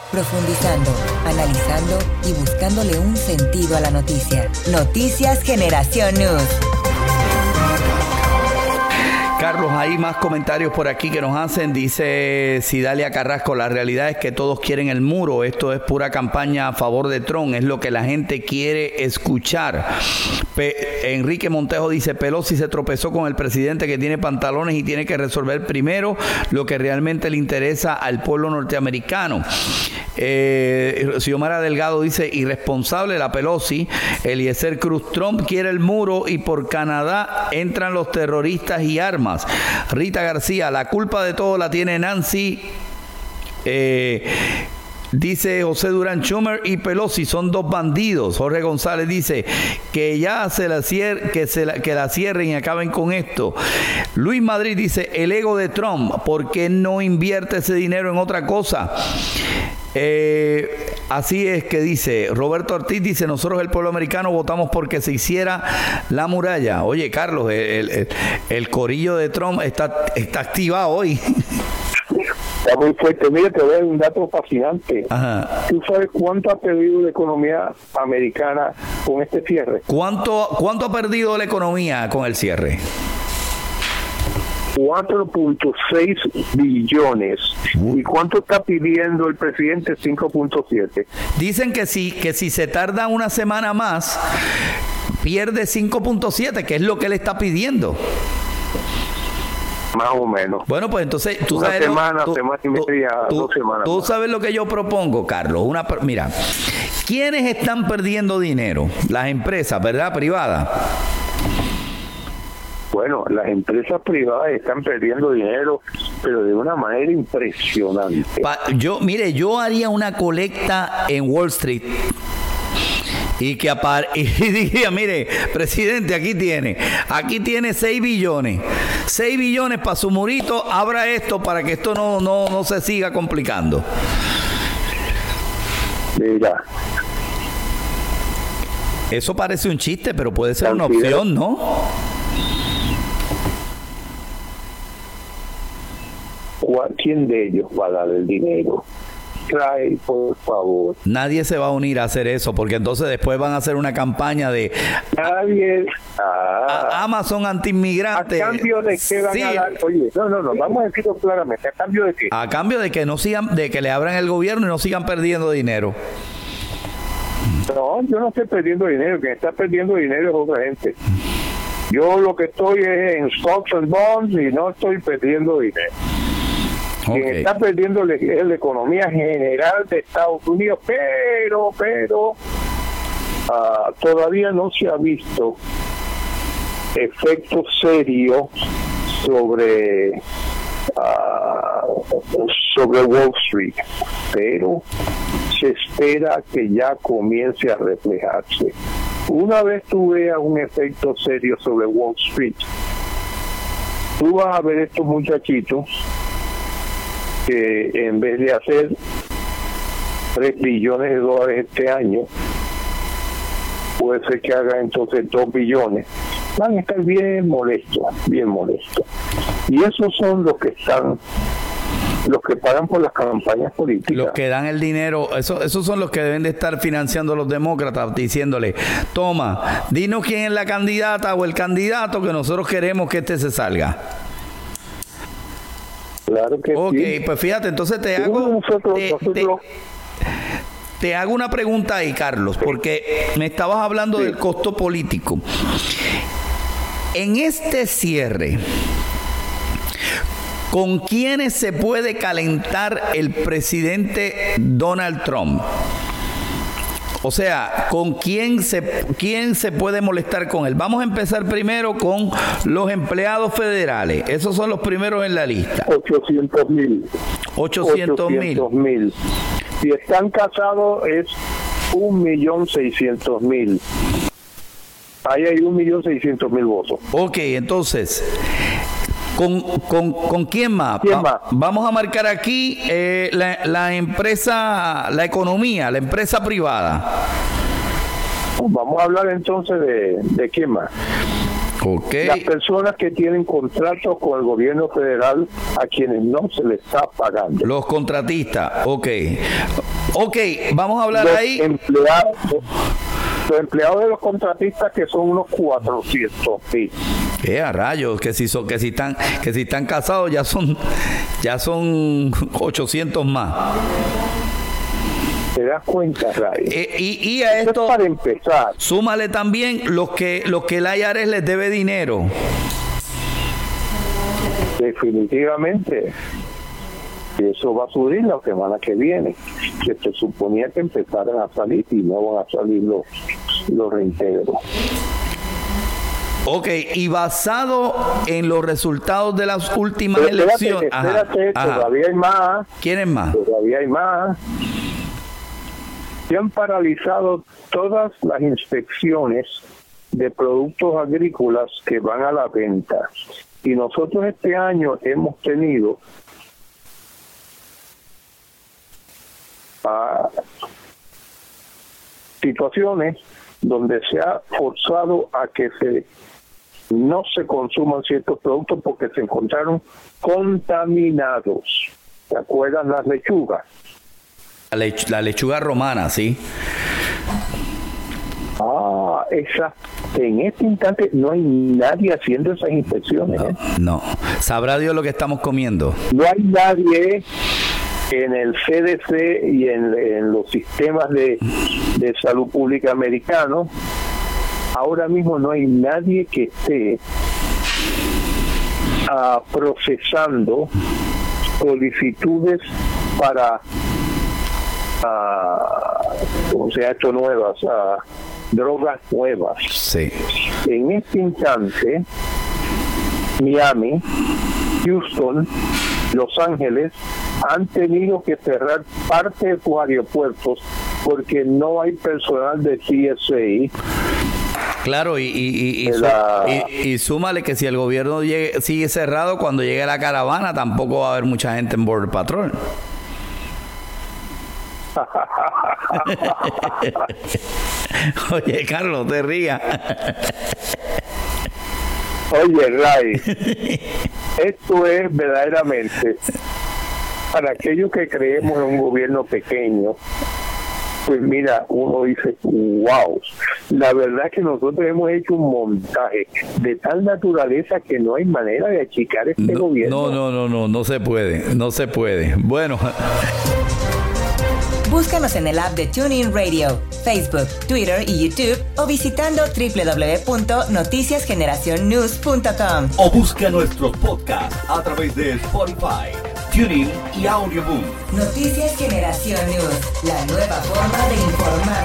Profundizando, analizando y buscándole un sentido a la noticia. Noticias Generación News. Carlos, hay más comentarios por aquí que nos hacen. Dice Cidalia Carrasco, la realidad es que todos quieren el muro. Esto es pura campaña a favor de Trump. Es lo que la gente quiere escuchar. Enrique Montejo dice, Pelosi se tropezó con el presidente que tiene pantalones y tiene que resolver primero lo que realmente le interesa al pueblo norteamericano. Xiomara Delgado dice, irresponsable la Pelosi. Eliezer Cruz, Trump quiere el muro y por Canadá entran los terroristas y armas. Rita García, la culpa de todo la tiene Nancy. Dice José Durán, Schumer y Pelosi son dos bandidos. Jorge González dice que ya se la que la cierren y acaben con esto. Luis Madrid dice, el ego de Trump, ¿por qué no invierte ese dinero en otra cosa? Así es que dice Roberto Ortiz, dice, nosotros el pueblo americano votamos porque se hiciera la muralla. Oye, Carlos, el corillo de Trump está activado hoy. Está muy fuerte. Mira, te voy a dar un dato fascinante. Ajá. ¿Tú sabes cuánto ha perdido la economía americana con este cierre? ¿Cuánto ha perdido la economía con el cierre? 4.6 billones. ¿Y cuánto está pidiendo el presidente? 5.7. Dicen que si se tarda una semana más, pierde 5.7, que es lo que él está pidiendo. Más o menos. Bueno, pues entonces tú una sabes, semana y media, 2 semanas. Tú sabes lo que yo propongo, Carlos. Mira, ¿quiénes están perdiendo dinero? Las empresas, ¿verdad? Privadas. Bueno, las empresas privadas están perdiendo dinero, pero de una manera impresionante. Yo haría una colecta en Wall Street y diría, mire, presidente, aquí tiene 6 billones. 6 billones para su murito, abra esto para que esto no se siga complicando. Mira. Eso parece un chiste, pero puede ser una opción, ¿no? ¿Quién de ellos va a dar el dinero? Trae, por favor. Nadie se va a unir a hacer eso, porque entonces después van a hacer una campaña de nadie. Amazon anti-inmigrante. ¿A cambio de qué van a dar? Oye, no, vamos a decirlo claramente. ¿A cambio de qué? A cambio de que no sigan, de que le abran el gobierno y no sigan perdiendo dinero. No, yo no estoy perdiendo dinero. Quien está perdiendo dinero es otra gente. Yo lo que estoy es en stocks and bonds y no estoy perdiendo dinero. Okay. Quien está perdiendo es la economía general de Estados Unidos, pero todavía no se ha visto efectos serios sobre Wall Street, pero se espera que ya comience a reflejarse. Una vez tú veas un efecto serio sobre Wall Street, tú vas a ver estos muchachitos que en vez de hacer 3 billones de dólares este año, puede ser que hagan entonces 2 billones. Van a estar bien molestos. Y esos son los que pagan por las campañas políticas. Los que dan el dinero, esos son los que deben de estar financiando a los demócratas, diciéndole, toma, dinos quién es la candidata o el candidato que nosotros queremos que se salga. Claro que sí. Pues fíjate, entonces te hago una pregunta ahí, Carlos, porque me estabas hablando del costo político. En este cierre, ¿con quiénes se puede calentar el presidente Donald Trump? O sea, ¿con quién se puede molestar con él? Vamos a empezar primero con los empleados federales. Esos son los primeros en la lista. 800,000. 800,000. Si están casados es 1.600.000. Ahí hay 1.600.000 votos. Ok, entonces, ¿con quién más? Vamos a marcar aquí la empresa, la economía, la empresa privada. Vamos a hablar entonces de quién más. Okay. Las personas que tienen contratos con el gobierno federal a quienes no se les está pagando. Los contratistas, ok. Ok, vamos a hablar ahí. Los empleados de los contratistas, que son unos 400,000. A rayos, que si están casados ya son 800 más. ¿Te das cuenta, Ray? Y a esto, para empezar, súmale también los que el IRS les debe dinero. Definitivamente. Eso va a subir la semana que viene, que se suponía que empezaran a salir y no van a salir los reintegros. Ok, y basado en los resultados de las últimas elecciones. Espérate, todavía hay más. ¿Quiénes más? Todavía hay más. Se han paralizado todas las inspecciones de productos agrícolas que van a la venta. Y nosotros este año hemos tenido situaciones donde se ha forzado a que no se consuman ciertos productos porque se encontraron contaminados. ¿Te acuerdas las lechugas? La lechuga romana, sí. Esa. En este instante no hay nadie haciendo esas inspecciones. No. Sabrá Dios lo que estamos comiendo. No hay nadie en el CDC y en los sistemas de salud pública americanos. Ahora mismo no hay nadie que esté procesando solicitudes para como se ha hecho nuevas, drogas nuevas. Sí. En este instante, Miami, Houston, Los Ángeles han tenido que cerrar parte de sus aeropuertos porque no hay personal de TSA. Claro, y súmale que si el gobierno sigue cerrado, cuando llegue la caravana tampoco va a haber mucha gente en Border Patrol. Oye, Carlos, te rías. Oye, Ray, esto es verdaderamente para aquellos que creemos en un gobierno pequeño. Pues mira, uno dice, wow, la verdad es que nosotros hemos hecho un montaje de tal naturaleza que no hay manera de achicar este gobierno. No se puede. Bueno. Búscanos en el app de TuneIn Radio, Facebook, Twitter y YouTube o visitando www.noticiasgeneracionnews.com. O busca nuestros podcasts a través de Spotify, TuneIn y Audioboom. Noticias Generación News, la nueva forma de informar.